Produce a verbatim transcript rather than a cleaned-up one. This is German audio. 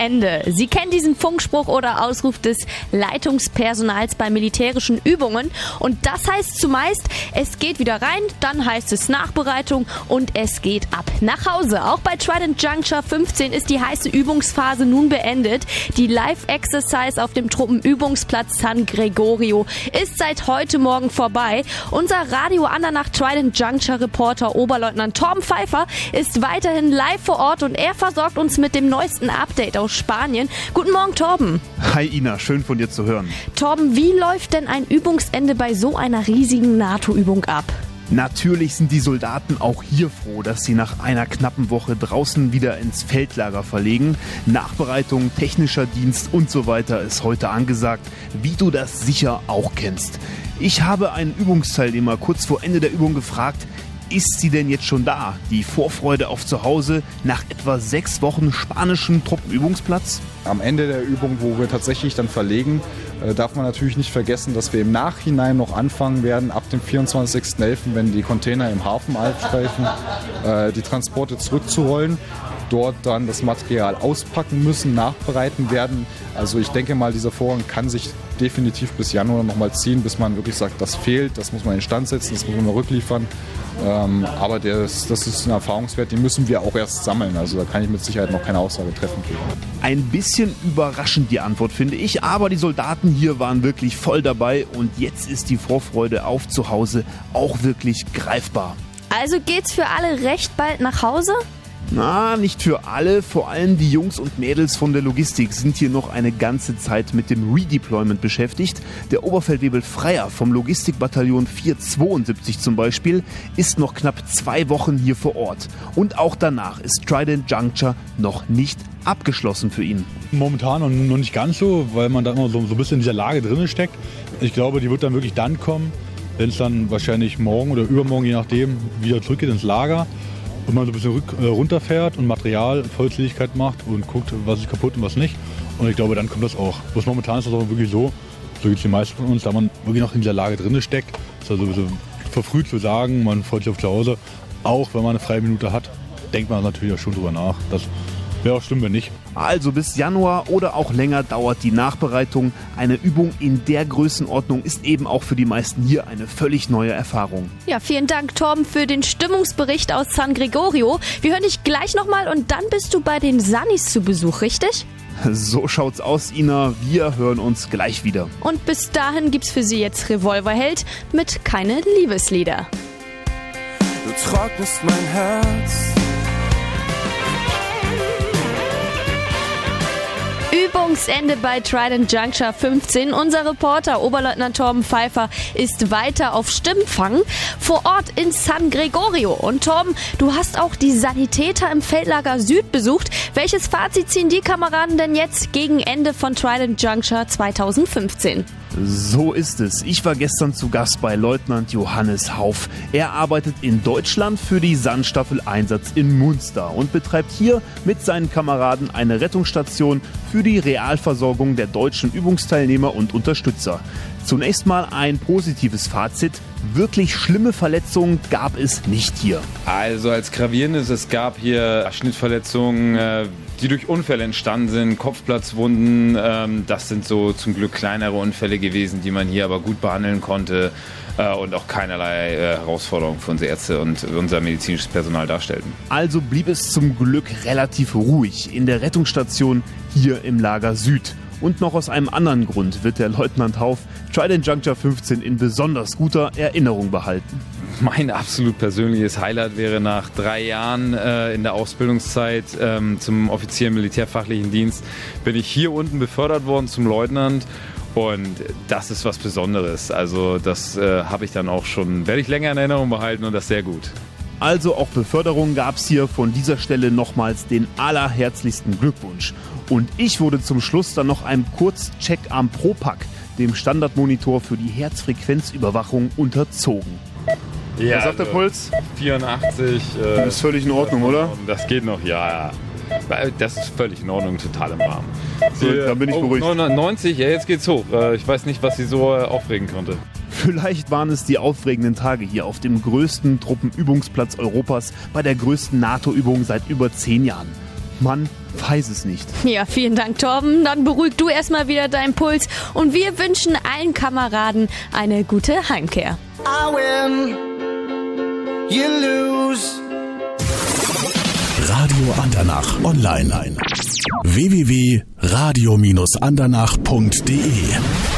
Ende. Sie kennen diesen Funkspruch oder Ausruf des Leitungspersonals bei militärischen Übungen. Und das heißt zumeist, es geht wieder rein, dann heißt es Nachbereitung und es geht ab nach Hause. Auch bei Trident Juncture fünfzehn ist die heiße Übungsphase nun beendet. Die Live-Exercise auf dem Truppenübungsplatz San Gregorio ist seit heute Morgen vorbei. Unser Radio Andernach Trident Juncture Reporter Oberleutnant Torben Pfeiffer ist weiterhin live vor Ort und er versorgt uns mit dem neuesten Update aus Spanien. Guten Morgen, Torben. Hi Ina, schön von dir zu hören. Torben, wie läuft denn ein Übungsende bei so einer riesigen NATO-Übung ab? Natürlich sind die Soldaten auch hier froh, dass sie nach einer knappen Woche draußen wieder ins Feldlager verlegen. Nachbereitung, technischer Dienst und so weiter ist heute angesagt, wie du das sicher auch kennst. Ich habe einen Übungsteilnehmer kurz vor Ende der Übung gefragt, ist sie denn jetzt schon da? Die Vorfreude auf zu Hause nach etwa sechs Wochen spanischem Truppenübungsplatz? Am Ende der Übung, wo wir tatsächlich dann verlegen, äh, darf man natürlich nicht vergessen, dass wir im Nachhinein noch anfangen werden, ab dem vierundzwanzigsten elften, wenn die Container im Hafen aufstreifen, äh, die Transporte zurückzurollen. Dort dann das Material auspacken müssen, nachbereiten werden. Also ich denke mal, dieser Vorgang kann sich definitiv bis Januar nochmal ziehen, bis man wirklich sagt, das fehlt, das muss man instand setzen, das muss man rückliefern. Ähm, aber das, das ist ein Erfahrungswert, den müssen wir auch erst sammeln. Also da kann ich mit Sicherheit noch keine Aussage treffen. Ein bisschen überraschend die Antwort, finde ich. Aber die Soldaten hier waren wirklich voll dabei. Und jetzt ist die Vorfreude auf zu Hause auch wirklich greifbar. Also geht's für alle recht bald nach Hause? Na, nicht für alle. Vor allem die Jungs und Mädels von der Logistik sind hier noch eine ganze Zeit mit dem Redeployment beschäftigt. Der Oberfeldwebel Freier vom Logistikbataillon vierhundertzweiundsiebzig zum Beispiel ist noch knapp zwei Wochen hier vor Ort. Und auch danach ist Trident Juncture noch nicht abgeschlossen für ihn. Momentan noch nicht ganz so, weil man da immer so, so ein bisschen in dieser Lage drin steckt. Ich glaube, die wird dann wirklich dann kommen, wenn es dann wahrscheinlich morgen oder übermorgen, je nachdem, wieder zurückgeht ins Lager. Und man so ein bisschen rück, äh, runterfährt und Material, Vollzähligkeit macht und guckt, was ist kaputt und was nicht. Und ich glaube, dann kommt das auch. Bloß momentan ist das auch wirklich so, so geht es den meisten von uns, da man wirklich noch in dieser Lage drin steckt. Ist also ein bisschen verfrüht zu sagen, man freut sich auf zu Hause. Auch wenn man eine freie Minute hat, denkt man natürlich auch schon drüber nach. Das wäre auch schlimm, wenn nicht. Also bis Januar oder auch länger dauert die Nachbereitung. Eine Übung in der Größenordnung ist eben auch für die meisten hier eine völlig neue Erfahrung. Ja, vielen Dank, Torben, für den Stimmungsbericht aus San Gregorio. Wir hören dich gleich nochmal und dann bist du bei den Sunnies zu Besuch, richtig? So schaut's aus, Ina. Wir hören uns gleich wieder. Und bis dahin gibt's für Sie jetzt Revolverheld mit Keine Liebeslieder. Du trocknest mein Herz. Übungsende bei Trident Juncture fünfzehn. Unser Reporter Oberleutnant Torben Pfeiffer ist weiter auf Stimmfang vor Ort in San Gregorio. Und Torben, du hast auch die Sanitäter im Feldlager Süd besucht. Welches Fazit ziehen die Kameraden denn jetzt gegen Ende von Trident Juncture zweitausendfünfzehn? So ist es. Ich war gestern zu Gast bei Leutnant Johannes Hauf. Er arbeitet in Deutschland für die Sandstaffel Einsatz in Munster und betreibt hier mit seinen Kameraden eine Rettungsstation für die Realversorgung der deutschen Übungsteilnehmer und Unterstützer. Zunächst mal ein positives Fazit. Wirklich schlimme Verletzungen gab es nicht hier. Also als gravierendes, es gab hier Schnittverletzungen, die durch Unfälle entstanden sind, Kopfplatzwunden. Das sind so zum Glück kleinere Unfälle gewesen, die man hier aber gut behandeln konnte und auch keinerlei Herausforderungen für unsere Ärzte und unser medizinisches Personal darstellten. Also blieb es zum Glück relativ ruhig in der Rettungsstation hier im Lager Süd. Und noch aus einem anderen Grund wird der Leutnant Hauf Trident Juncture fünfzehn in besonders guter Erinnerung behalten. Mein absolut persönliches Highlight wäre nach drei Jahren äh, in der Ausbildungszeit ähm, zum Offizier im Militärfachlichen Dienst bin ich hier unten befördert worden zum Leutnant. Und das ist was Besonderes. Also das äh, habe ich dann auch schon, werde ich länger in Erinnerung behalten und das sehr gut. Also auch Beförderung gab es hier. Von dieser Stelle nochmals den allerherzlichsten Glückwunsch. Und ich wurde zum Schluss dann noch einem Kurzcheck am Propack, dem Standardmonitor für die Herzfrequenzüberwachung, unterzogen. Ja, Was sagt der Puls? vierundachtzig. Äh, Das ist völlig in Ordnung, oder? Das geht noch, ja, ja. Das ist völlig in Ordnung, total im Rahmen. So, da bin ich oh, beruhigt. neunundneunzig, ja, jetzt geht's hoch. Ich weiß nicht, was sie so aufregen konnte. Vielleicht waren es die aufregenden Tage hier auf dem größten Truppenübungsplatz Europas bei der größten NATO-Übung seit über zehn Jahren. Mann, weiß es nicht. Ja, vielen Dank, Torben. Dann beruhig du erstmal wieder deinen Puls und wir wünschen allen Kameraden eine gute Heimkehr. I win, you lose. Radio Andernach online. w w w punkt radio Bindestrich andernach punkt d e